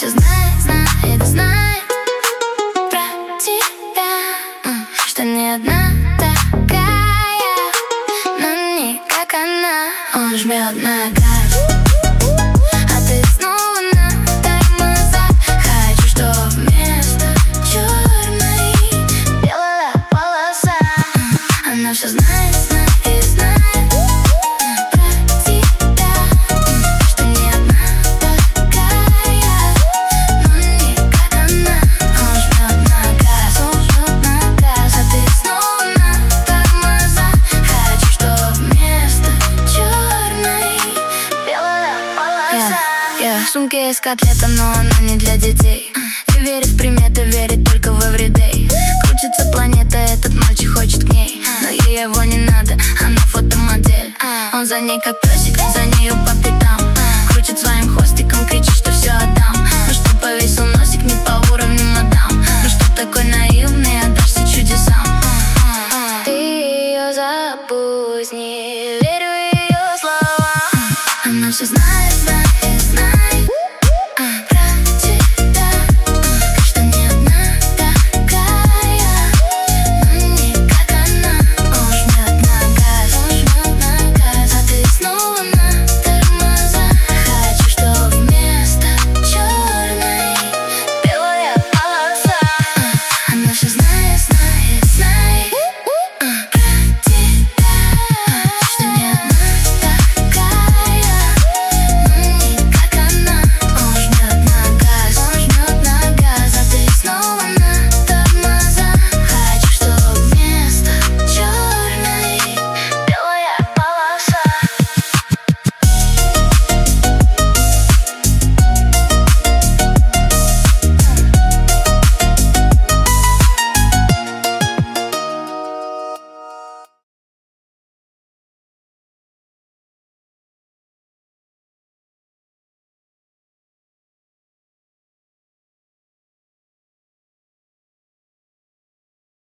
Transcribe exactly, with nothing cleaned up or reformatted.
все знает, знает, знает про тебя, что не одна такая, но не как она. Он жмет на газ, а ты снова на тормозах. Хочу, чтоб вместо черной белая полоса. Она все знает, знает, знает про тебя, что не одна такая, но не как она. Он жмет на газ, он жмет на газ, а ты снова на тормозах. Хочу, чтоб вместо черной белая полоса. Я в сумке из котлета, но она не для детей. Не верит в приметы, верит только в everyday. Крутится планета, этот мальчик хочет к ней, но ей его не надо, она фотомодель. Он за ней как песик, за нею по пятам. Крутит своим хвостиком, кричит, что все отдам. Ну что повесил носик не по уровню мадам. Ну что такой наивный, отдашься чудесам. Ты ее забудь, не верю ее словам. Она все знает, знает